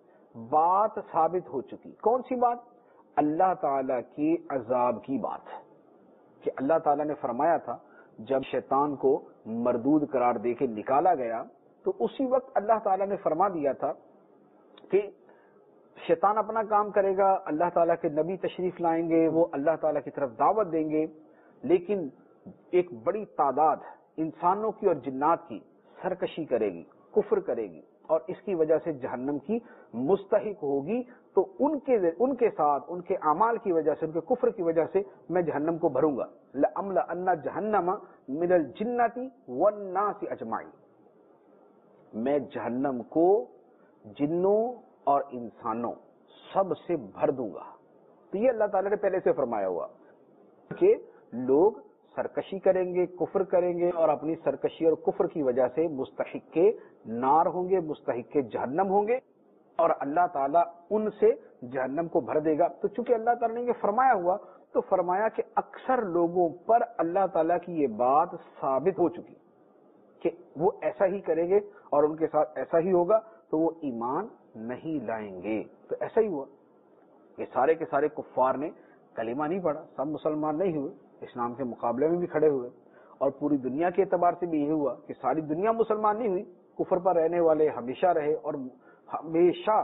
بات ثابت ہو چکی۔ کون سی بات؟ اللہ تعالیٰ کے عذاب کی بات، کہ اللہ تعالیٰ نے فرمایا تھا جب شیطان کو مردود قرار دے کے نکالا گیا تو اسی وقت اللہ تعالیٰ نے فرما دیا تھا کہ شیطان اپنا کام کرے گا، اللہ تعالیٰ کے نبی تشریف لائیں گے، وہ اللہ تعالیٰ کی طرف دعوت دیں گے، لیکن ایک بڑی تعداد انسانوں کی اور جنات کی سرکشی کرے گی، کفر کرے گی، اور اس کی وجہ سے جہنم کی مستحق ہوگی، تو ان کے ان کے ساتھ ان کے اعمال کی وجہ سے، ان کے کفر کی وجہ سے میں جہنم کو بھروں گا، لَأَمْلَأَنَّ جَهَنَّمَ مِنَ الْجِنَّةِ وَالنَّاسِ أَجْمَعِينَ، میں جہنم کو جنوں اور انسانوں سب سے بھر دوں گا۔ تو یہ اللہ تعالیٰ نے پہلے سے فرمایا ہوا کہ لوگ سرکشی کریں گے، کفر کریں گے، اور اپنی سرکشی اور کفر کی وجہ سے مستحق کے نار ہوں گے، مستحق کے جہنم ہوں گے، اور اللہ تعالیٰ ان سے جہنم کو بھر دے گا۔ تو چونکہ اللہ تعالیٰ نے یہ فرمایا ہوا تو فرمایا کہ اکثر لوگوں پر اللہ تعالیٰ کی یہ بات ثابت ہو چکی کہ وہ ایسا ہی کریں گے اور ان کے ساتھ ایسا ہی ہوگا، تو وہ ایمان نہیں لائیں گے۔ تو ایسا ہی ہوا، یہ سارے کے سارے کفار نے کلمہ نہیں پڑھا، سب مسلمان نہیں ہوئے، اسلام کے مقابلے میں بھی کھڑے ہوئے، اور پوری دنیا کے اعتبار سے بھی یہ ہوا کہ ساری دنیا مسلمان نہیں ہوئی، کفر پر رہنے والے ہمیشہ رہے اور ہمیشہ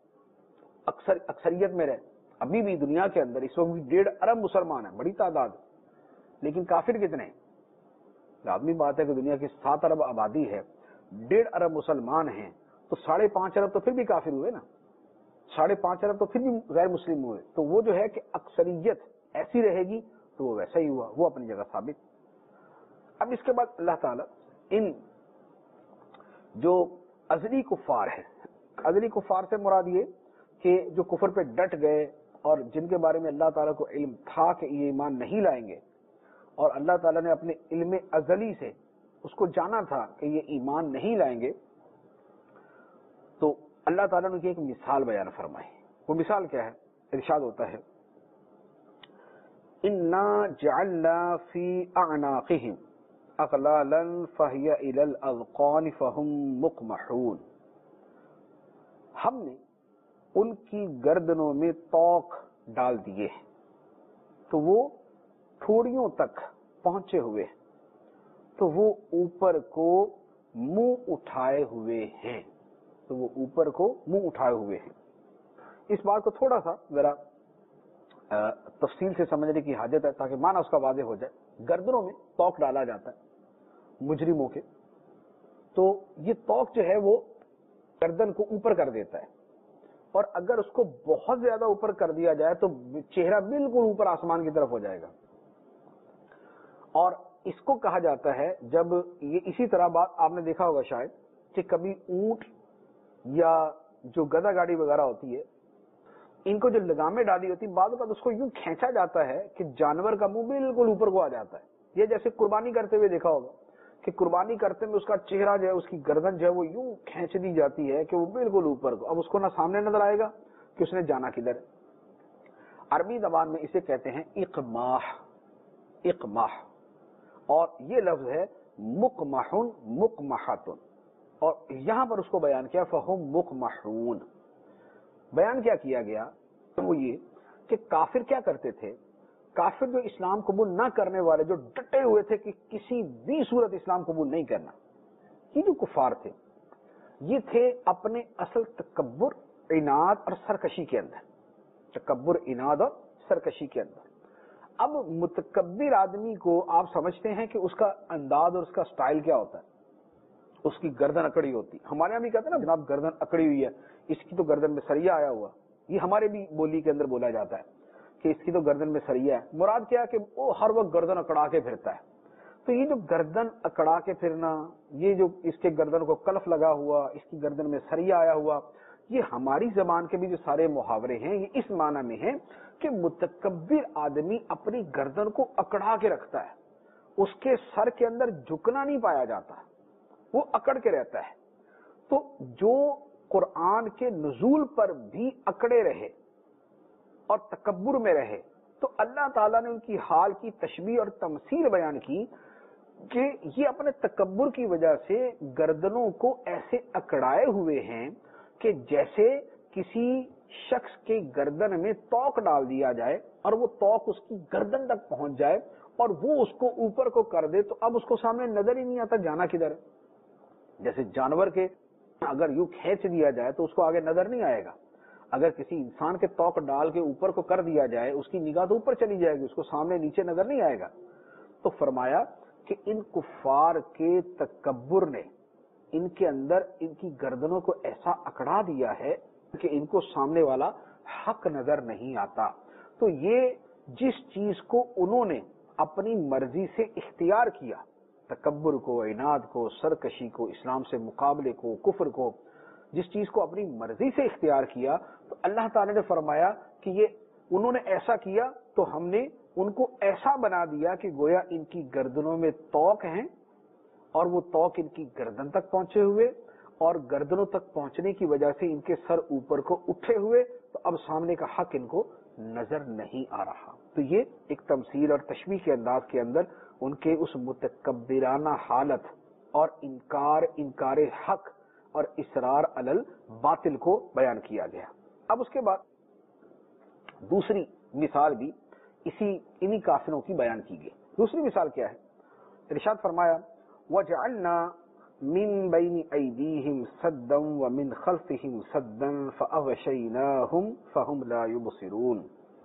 اکثر اکثریت میں رہے۔ ابھی بھی دنیا کے اندر اس وقت بھی ڈیڑھ ارب مسلمان ہیں، بڑی تعداد، لیکن کافر کتنے ہیں؟ لازمی بات ہے کہ دنیا کی سات ارب آبادی ہے، ڈیڑھ ارب مسلمان ہیں، تو ساڑھے پانچ ارب تو پھر بھی کافر ہوئے نا، ساڑھے پانچ ارب تو پھر بھی غیر مسلم ہوئے۔ تو وہ جو ہے کہ اکثریت ایسی رہے گی تو وہ ویسا ہی ہوا، وہ اپنی جگہ ثابت۔ اب اس کے بعد اللہ تعالیٰ ان جو ازلی کفار ہیں، ازلی کفار سے مراد یہ کہ جو کفر پہ ڈٹ گئے اور جن کے بارے میں اللہ تعالیٰ کو علم تھا کہ یہ ایمان نہیں لائیں گے، اور اللہ تعالیٰ نے اپنے علم ازلی سے اس کو جانا تھا کہ یہ ایمان نہیں لائیں گے، تو اللہ تعالیٰ نے ایک مثال بیان فرمائی۔ وہ مثال کیا ہے؟ ارشاد ہوتا ہے اِنَّا جَعَلْنَا فِي أَعْنَاقِهِمْ أَغْلَالًا فَهِيَ إِلَى الْأَذْقَانِ فَهُمْ مُقْمَحُونَ، ہم نے ان کی گردنوں میں توق ڈال دیے تو وہ تھوڑیوں تک پہنچے ہوئے، تو وہ اوپر کو منہ اٹھائے ہوئے ہیں تو وہ اوپر کو منہ اٹھائے ہوئے ہیں۔ اس بات کو تھوڑا سا ذرا تفصیل سے سمجھنے کی حاجت ہے تاکہ معنی اس کا واضح ہو جائے۔ گردنوں میں توق ڈالا جاتا ہے مجرموں کے، تو یہ توق جو ہے وہ گردن کو اوپر کر دیتا ہے، اور اگر اس کو بہت زیادہ اوپر کر دیا جائے تو چہرہ بالکل اوپر آسمان کی طرف ہو جائے گا۔ اور اس کو کہا جاتا ہے، جب یہ اسی طرح بات آپ نے دیکھا ہوگا شاید کہ کبھی اونٹ یا جو گدھا گاڑی وغیرہ ہوتی ہے، ان کو جو لگامیں ڈالی ہوتی ہیں، بعض اوقات اس کو یوں کھینچا جاتا ہے کہ جانور کا منہ بالکل اوپر کو آ جاتا ہے۔ یہ جیسے قربانی کرتے ہوئے دیکھا ہوگا کہ قربانی کرتے میں اس کا چہرہ جو ہے، اس کی گردن جو ہے وہ یوں کھینچ دی جاتی ہے کہ وہ بالکل اوپر کو، اب اس کو نہ سامنے نظر آئے گا کہ اس نے جانا کدھر ہے۔ عربی زبان میں اسے کہتے ہیں اقماح، اقماح، اور یہ لفظ ہے مقمحن مقمحتن، اور یہاں پر اس کو بیان کیا فہم مقمحون۔ بیان کیا کیا گیا وہ یہ کہ کافر کیا کرتے تھے، کافر جو اسلام قبول نہ کرنے والے، جو ڈٹے ہوئے تھے کہ کسی بھی صورت اسلام قبول نہیں کرنا، یہ جو کفار تھے یہ تھے اپنے اصل تکبر، عناد اور سرکشی کے اندر، تکبر، عناد اور سرکشی کے اندر۔ اب متکبر آدمی کو آپ سمجھتے ہیں کہ اس کا انداز اور اس کا سٹائل کیا ہوتا ہے، اس کی گردن اکڑی ہوتی۔ ہمارے یہاں بھی کہتے ہیں نا جناب گردن اکڑی ہوئی ہے، اس کی تو گردن میں سریا آیا ہوا، یہ ہمارے بھی بولی کے اندر بولا جاتا ہے کہ اس کی تو گردن میں سریا ہے۔ مراد کیا کہ وہ ہر وقت گردن اکڑا کے پھرتا ہے۔ تو یہ جو گردن اکڑا کے پھرنا، یہ جو اس کے گردن کو کلف لگا ہوا، اس کی گردن میں سریا آیا ہوا، یہ ہماری زبان کے بھی جو سارے محاورے ہیں یہ اس معنی میں ہیں کہ متکبر آدمی اپنی گردن کو اکڑا کے رکھتا ہے، اس کے سر کے اندر جھکنا نہیں پایا جاتا، وہ اکڑ کے رہتا ہے۔ تو جو قرآن کے نزول پر بھی اکڑے رہے اور تکبر میں رہے، تو اللہ تعالیٰ نے ان کی حال کی تشبیہ اور تمثیل بیان کی کہ یہ اپنے تکبر کی وجہ سے گردنوں کو ایسے اکڑائے ہوئے ہیں کہ جیسے کسی شخص کے گردن میں توق ڈال دیا جائے اور وہ توق اس کی گردن تک پہنچ جائے اور وہ اس کو اوپر کو کر دے، تو اب اس کو سامنے نظر ہی نہیں آتا جانا کدھر ہے۔ جیسے جانور کے اگر یوں کھینچ دیا جائے تو اس کو آگے نظر نہیں آئے گا، اگر کسی انسان کے توق ڈال کے اوپر کو کر دیا جائے اس کی نگاہ تو اوپر چلی جائے گی، اس کو سامنے نیچے نظر نہیں آئے گا۔ تو فرمایا کہ ان کفار کے تکبر نے ان کے اندر ان کی گردنوں کو ایسا اکڑا دیا ہے کہ ان کو سامنے والا حق نظر نہیں آتا۔ تو یہ جس چیز کو انہوں نے اپنی مرضی سے اختیار کیا، تکبر کو، عناد کو، سرکشی کو، اسلام سے مقابلے کو، کفر کو، جس چیز کو اپنی مرضی سے اختیار کیا، تو اللہ تعالی نے فرمایا کہ یہ انہوں نے ایسا کیا تو ہم نے ان کو ایسا بنا دیا کہ گویا ان کی گردنوں میں توق ہیں اور وہ توق ان کی گردن تک پہنچے ہوئے، اور گردنوں تک پہنچنے کی وجہ سے ان کے سر اوپر کو اٹھے ہوئے، تو اب سامنے کا حق ان کو نظر نہیں آ رہا۔ تو یہ ایک تمثیل اور تشبیہ کے انداز کے اندر ان کے اس متکبرانہ حالت اور انکار انکار حق اور اصرار علی الباطل کو بیان کیا گیا۔ اب اس کے بعد دوسری مثال بھی اسی انہی کافروں کی بیان کی گئی۔ دوسری مثال کیا ہے؟ ارشاد فرمایا وَجَعَلْنَا مِن بَيْنِ أَيْدِيهِمْ سَدًّا وَمِنْ خَلْفِهِمْ سَدًّا فَأَغْشَيْنَاهُمْ فَهُمْ لَا يُبْصِرُونَ،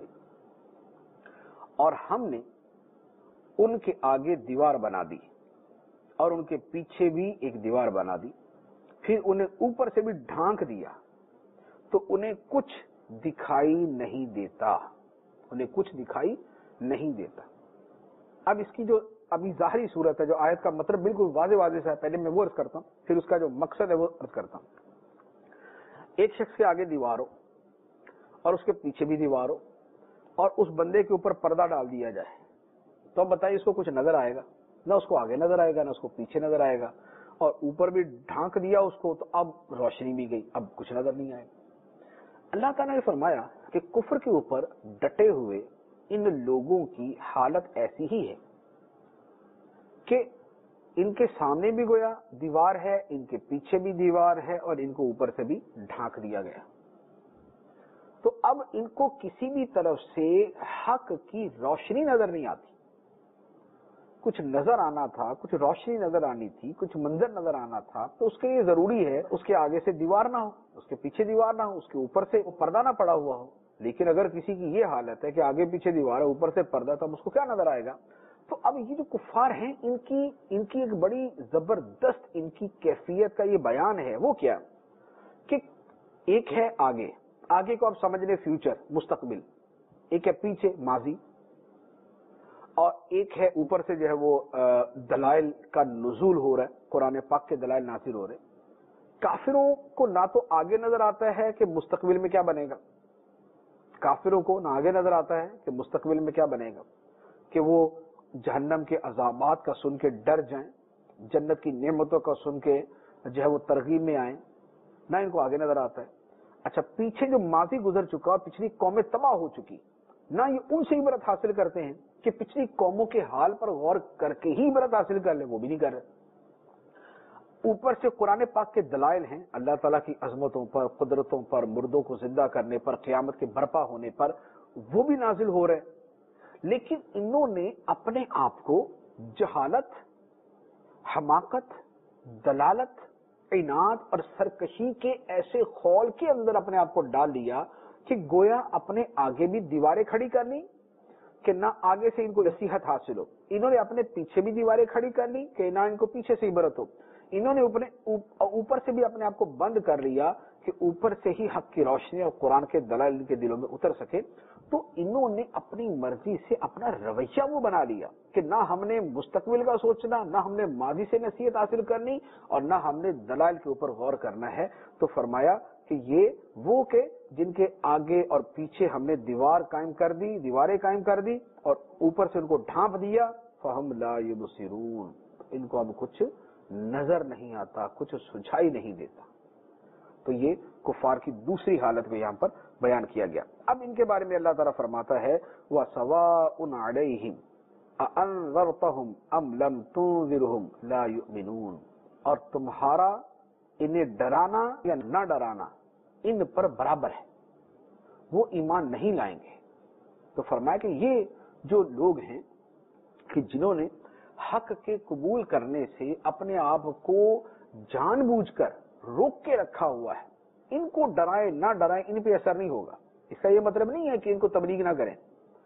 اور ہم نے ان کے آگے دیوار بنا دی اور ان کے پیچھے بھی ایک دیوار بنا دی، پھر انہیں اوپر سے بھی ڈھانک دیا تو انہیں کچھ دکھائی نہیں دیتا، انہیں کچھ دکھائی نہیں دیتا۔ اب اس کی جو ابھی ظاہری صورت ہے، جو آیت کا مطلب بالکل واضح واضح سے ہے، پہلے میں وہ عرض کرتا ہوں، پھر اس کا جو مقصد ہے وہ عرض کرتا ہوں۔ ایک شخص کے آگے دیوار ہو اور اس کے پیچھے بھی دیوار ہو اور اس بندے کے اوپر پردہ ڈال دیا جائے، تو اب بتائیے اس کو کچھ نظر آئے گا؟ نہ اس کو آگے نظر آئے گا، نہ اس کو پیچھے نظر آئے گا، اور اوپر بھی ڈھانک دیا اس کو تو اب روشنی بھی گئی، اب کچھ نظر نہیں آئے گا۔ اللہ تعالیٰ نے فرمایا کہ کفر کے اوپر ڈٹے ہوئے ان لوگوں کی حالت ایسی ہی ہے کہ ان کے سامنے بھی گویا دیوار ہے، ان کے پیچھے بھی دیوار ہے، اور ان کو اوپر سے بھی ڈھانک دیا گیا۔ تو اب ان کو کسی بھی طرف سے حق کی روشنی نظر نہیں آتی. کچھ نظر آنا تھا، کچھ روشنی نظر آنی تھی، کچھ منظر نظر آنا تھا، تو اس کے لیے ضروری ہے اس کے آگے سے دیوار نہ ہو، اس کے پیچھے دیوار نہ ہو، اس کے اوپر سے پردہ نہ پڑا ہوا ہو. لیکن اگر کسی کی یہ حالت ہے کہ آگے پیچھے دیوار ہے، اوپر سے پردہ، تو اب اس کو کیا نظر آئے گا؟ تو اب یہ جو کفار ہیں ان کی ان کی ایک بڑی زبردست ان کی کیفیت کا یہ بیان ہے. وہ کیا کہ ایک ہے آگے، آگے کو آپ سمجھ لیں فیوچر، مستقبل، ایک ہے پیچھے، ماضی، اور ایک ہے اوپر سے جو ہے وہ دلائل کا نزول ہو رہا ہے، قرآن پاک کے دلائل نازل ہو رہے. کافروں کو نہ تو آگے نظر آتا ہے کہ مستقبل میں کیا بنے گا، کافروں کو نہ آگے نظر آتا ہے کہ مستقبل میں کیا بنے گا، کہ وہ جہنم کے عذابات کا سن کے ڈر جائیں، جنت کی نعمتوں کا سن کے جو ہے وہ ترغیب میں آئیں، نہ ان کو آگے نظر آتا ہے. اچھا، پیچھے جو ماضی گزر چکا، پچھلی قومیں تباہ ہو چکی، نہ یہ ان سے عبرت حاصل کرتے ہیں کہ پچھلی قوموں کے حال پر غور کر کے ہی عبرت حاصل کر لیں، وہ بھی نہیں کر رہے. اوپر سے قرآن پاک کے دلائل ہیں اللہ تعالیٰ کی عظمتوں پر، قدرتوں پر، مردوں کو زندہ کرنے پر، قیامت کے برپا ہونے پر، وہ بھی نازل ہو رہے. لیکن انہوں نے اپنے آپ کو جہالت، حماقت، دلالت، عناد اور سرکشی کے ایسے خول کے اندر اپنے آپ کو ڈال لیا کہ گویا اپنے آگے بھی دیواریں کھڑی کر لی کہ نہ آگے سے ان کو نصیحت حاصل ہو، انہوں نے اپنے پیچھے بھی دیواریں کھڑی کر لی کہ نہ ان کو پیچھے سے عبرت ہو، انہوں نے اوپر سے بھی اپنے آپ کو بند کر لیا کہ اوپر سے ہی حق کی روشنی اور قرآن کے دلائل کے دلوں میں اتر سکے. تو انہوں نے اپنی مرضی سے اپنا رویہ وہ بنا لیا کہ نہ ہم نے مستقبل کا سوچنا، نہ ہم نے ماضی سے نصیحت حاصل کرنی، اور نہ ہم نے دلائل کے اوپر غور کرنا ہے. تو فرمایا کہ یہ وہ کہ جن کے آگے اور پیچھے ہم نے دیوار قائم کر دی، دیواریں قائم کر دی، اور اوپر سے ان کو ڈھانپ دیا. فہم لا یبصرون، ان کو اب کچھ نظر نہیں آتا، کچھ سجھائی نہیں دیتا. تو یہ کفار کی دوسری حالت کو یہاں پر بیان کیا گیا. اب ان کے بارے میں اللہ تعالیٰ فرماتا ہے وَسَوَاءٌ عَلَيْهِمْ أَأَنذَرْتَهُمْ أَمْ لَمْ تُنذِرْهُمْ لَا يُؤْمِنُونَ، اور تمہارا انہیں ڈرانا یا نہ ڈرانا ان پر برابر ہے، وہ ایمان نہیں لائیں گے. تو فرمایا کہ یہ جو لوگ ہیں کہ جنہوں نے حق کے قبول کرنے سے اپنے آپ کو جان بوجھ کر روک کے رکھا ہوا ہے، ان کو ڈرائیں نہ ڈرائیں ان پہ اثر نہیں ہوگا. اس کا یہ مطلب نہیں ہے کہ ان کو تبلیغ نہ کریں،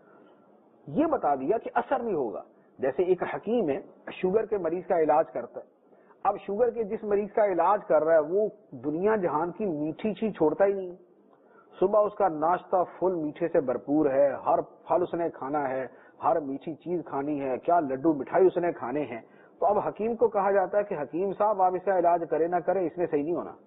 یہ بتا دیا کہ اثر نہیں ہوگا. جیسے ایک حکیم ہے، شوگر کے مریض کا علاج کرتا ہے. اب شوگر کے جس مریض کا علاج کر رہا ہے وہ دنیا جہان کی میٹھی چیز چھوڑتا ہی نہیں. صبح اس کا ناشتہ فل میٹھے سے بھرپور ہے، ہر پھل اس نے کھانا ہے، ہر میٹھی چیز کھانی ہے، کیا لڈو مٹھائی اس نے کھانے ہیں. تو اب حکیم کو کہا جاتا ہے کہ حکیم صاحب آپ اس کا علاج کرے نہ کرے، اس میں صحیح نہیں ہونا،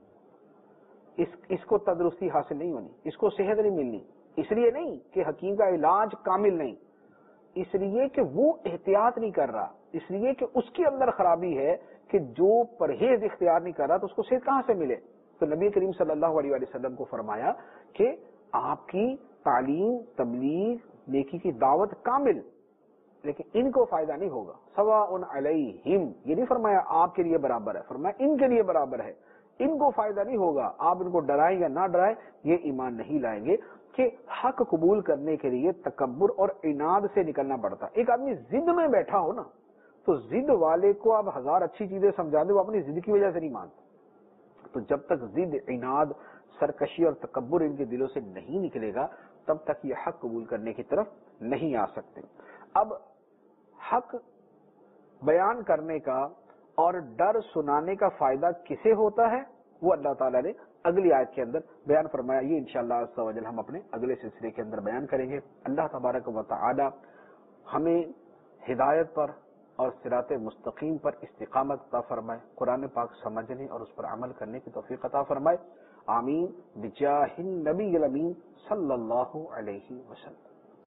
اس اس کو تندرستی حاصل نہیں ہونی، اس کو صحت نہیں ملنی. اس لیے نہیں کہ حکیم کا علاج کامل نہیں، اس لیے کہ وہ احتیاط نہیں کر رہا، اس لیے کہ اس کے اندر خرابی ہے کہ جو پرہیز اختیار نہیں کر رہا تو اس کو صحت کہاں سے ملے. تو نبی کریم صلی اللہ علیہ وآلہ وسلم کو فرمایا کہ آپ کی تعلیم، تبلیغ، نیکی کی دعوت کامل، لیکن ان کو فائدہ نہیں ہوگا. سواء علیہم، یہ نہیں فرمایا آپ کے لیے برابر ہے، فرمایا ان کے لیے برابر ہے، ان کو فائدہ نہیں ہوگا. آپ ان کو ڈرائیں یا نہ ڈرائیں یہ ایمان نہیں لائیں گے. کہ حق قبول کرنے کے لیے تکبر اور عناد سے نکلنا پڑتا. ایک آدمی ضد میں بیٹھا ہو نا، تو ضد والے کو آپ ہزار اچھی چیزیں سمجھا دیں، وہ اپنی ضد کی وجہ سے نہیں مانتا. تو جب تک ضد، عناد، سرکشی اور تکبر ان کے دلوں سے نہیں نکلے گا تب تک یہ حق قبول کرنے کی طرف نہیں آ سکتے. اب حق بیان کرنے کا اور ڈر سنانے کا فائدہ کسے ہوتا ہے وہ اللہ تعالیٰ نے اگلی آیت کے اندر بیان فرمایا. یہ انشاءاللہ عز و جل ہم اپنے اگلے سلسلے کے اندر بیان کریں گے. اللہ تبارک و تعالی ہمیں ہدایت پر اور صراط مستقیم پر استقامت عطا فرمائے، قرآن پاک سمجھنے اور اس پر عمل کرنے کی توفیق عطا فرمائے. آمین بجاہ النبی الامین صلی اللہ علیہ وسلم.